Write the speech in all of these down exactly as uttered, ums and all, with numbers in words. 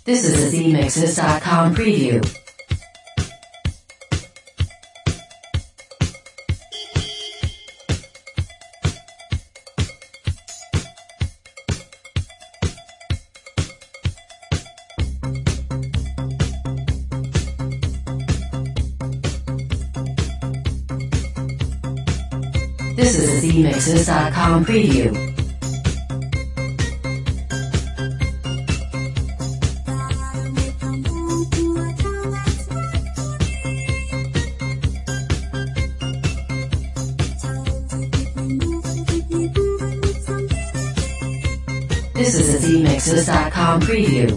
This is a Z Mixes dot com preview. This is a Z Mixes dot com preview. This is a Z Mixes dot com preview.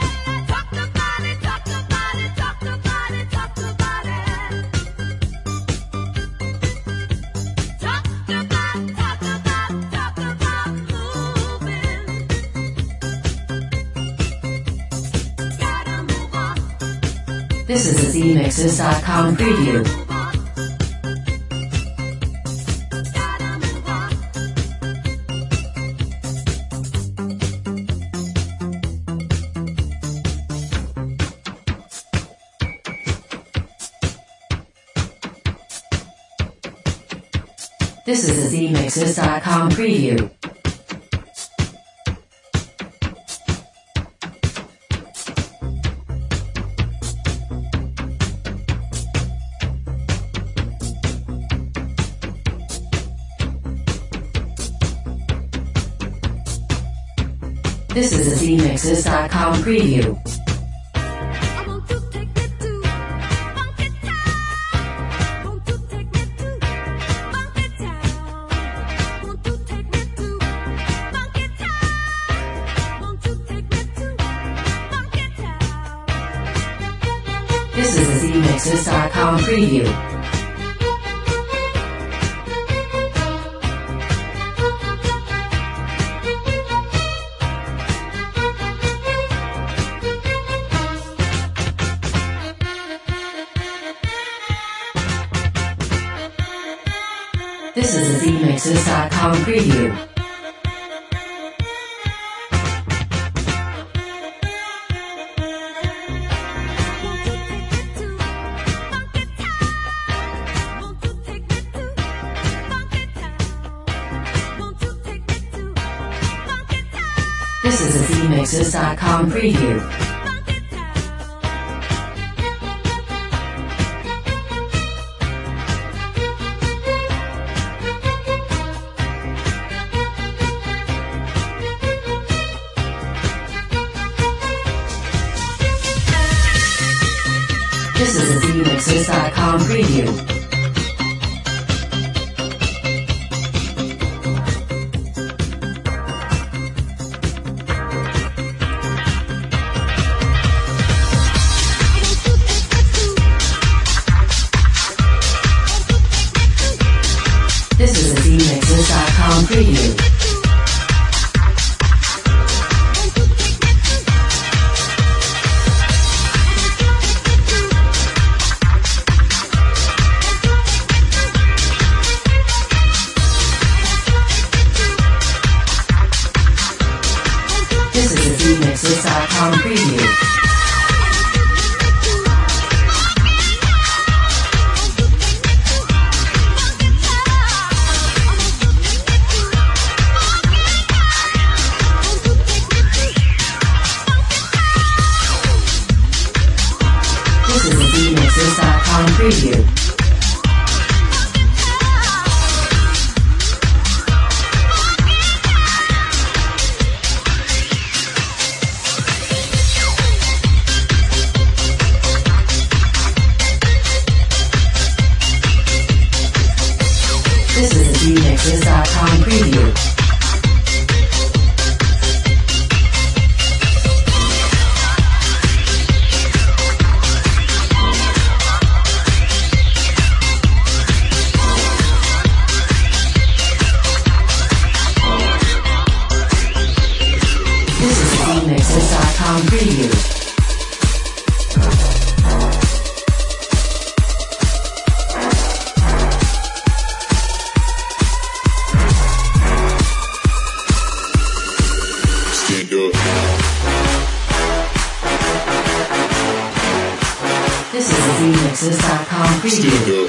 This is a Z Mixes dot com preview. This is a Z Mixes dot com preview. This is a Z Mixes dot com preview. This is a Z Mixes dot com preview. This is a Z Mixes dot com preview. This is a Z Mixes dot com preview. This is a Z Mixes dot com preview. This is a Z Mixes dot com preview. This is a Z Mixes dot com preview. This is a Z Mixes dot com preview. This is a Z Mixes dot com preview. This is a Z Mixes dot com preview. Stand up. Mixes dot com preview.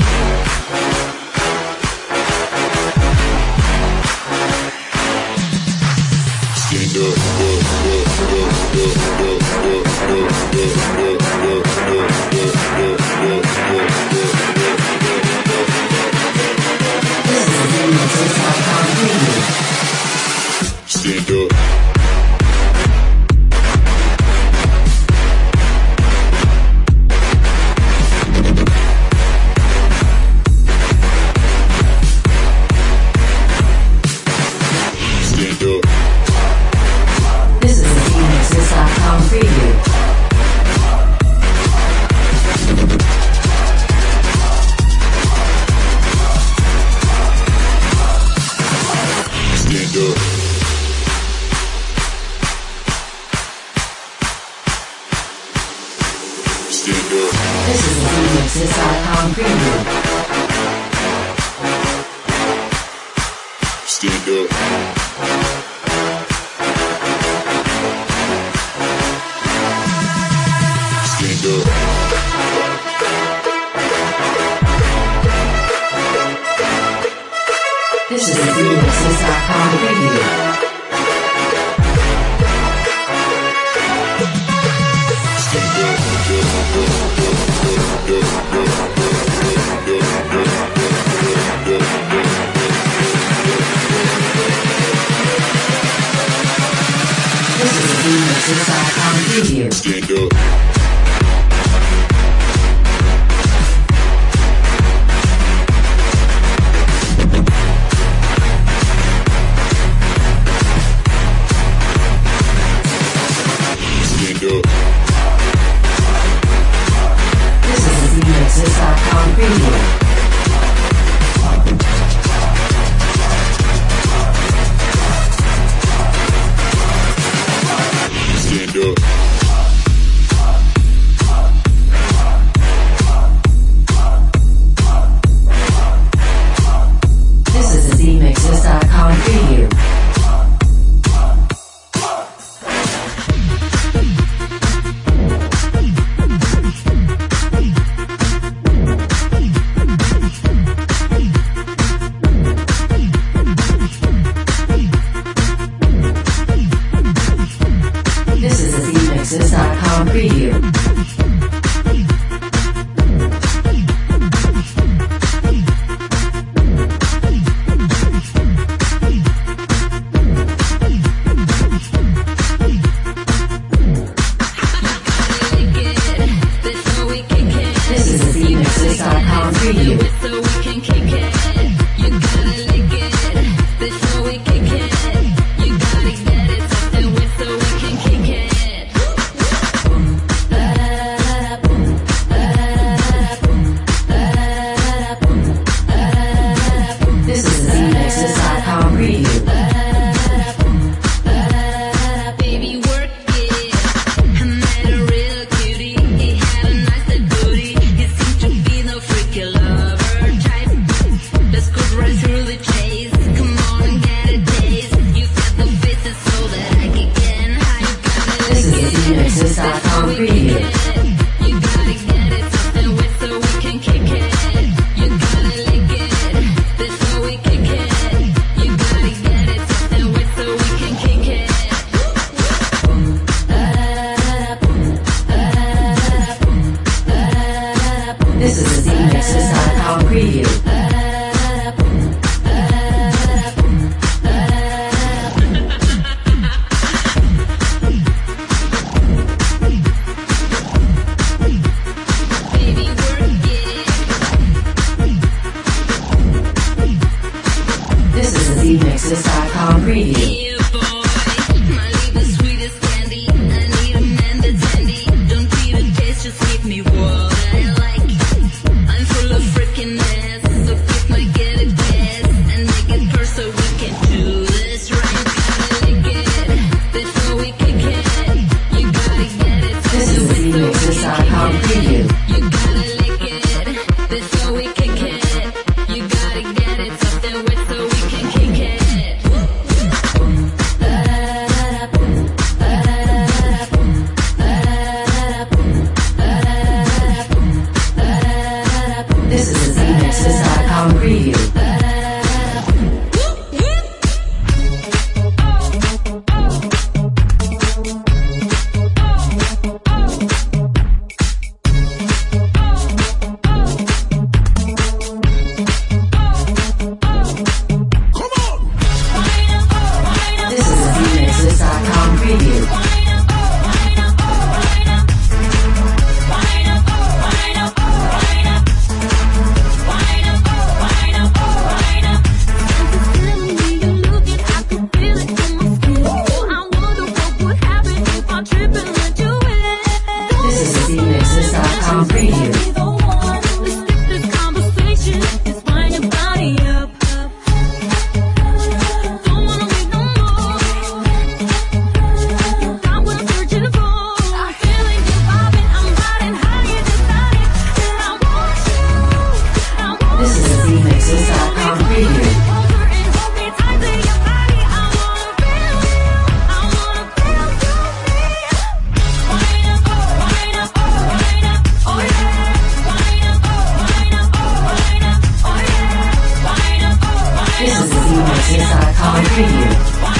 Stand up. This is the Remixes dot com preview. This is the Remixes dot com preview. Stand up. Remixes dot com preview. DJnexus dot com preview. This is the DJnexus dot com preview.